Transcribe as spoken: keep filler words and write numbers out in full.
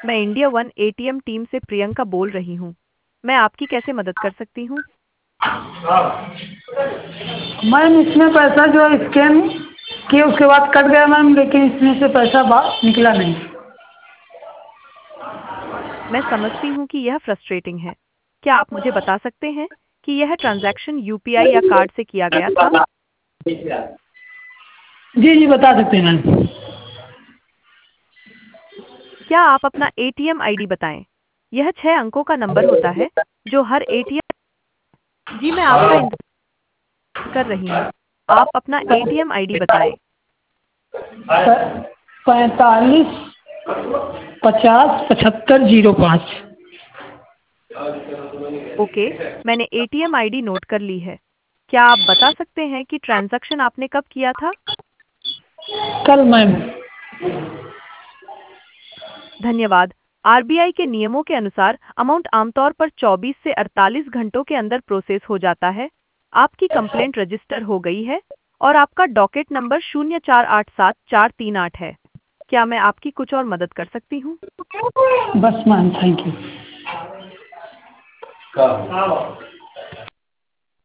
मैं India one ATM team से प्रियंका बोल रही हूँ। मैं आपकी कैसे मदद कर सकती हूँ? मैम इसमें पैसा जो है स्कैन किए उसके बाद कट गया मैम, लेकिन इसमें से पैसा बाहर निकला नहीं। मैं समझती हूँ कि यह फ्रस्ट्रेटिंग है। क्या आप मुझे बता सकते हैं कि यह ट्रांजैक्शन यूपीआई या कार्ड से किया गया था? जी जी बता सकते हैं मैम। क्या आप अपना एटीएम आईडी बताएं? यह छह अंकों का नंबर होता है जो हर एटीएम। जी मैं आपका इंतजार कर रही हूँ। आप अपना एटीएम आईडी बताएं। पैंतालीस पचास पचहत्तर जीरो पाँच। ओके, मैंने एटीएम आईडी नोट कर ली है। क्या आप बता सकते हैं कि ट्रांजैक्शन आपने कब किया था? कल मैम। धन्यवाद। आरबीआई के नियमों के अनुसार अमाउंट आमतौर पर चौबीस से अड़तालीस घंटों के अंदर प्रोसेस हो जाता है। आपकी कंप्लेंट रजिस्टर हो गई है और आपका डॉकेट नंबर शून्य चार आठ सात चार तीन आठ है। क्या मैं आपकी कुछ और मदद कर सकती हूँ? बस मैम, थैंक यू।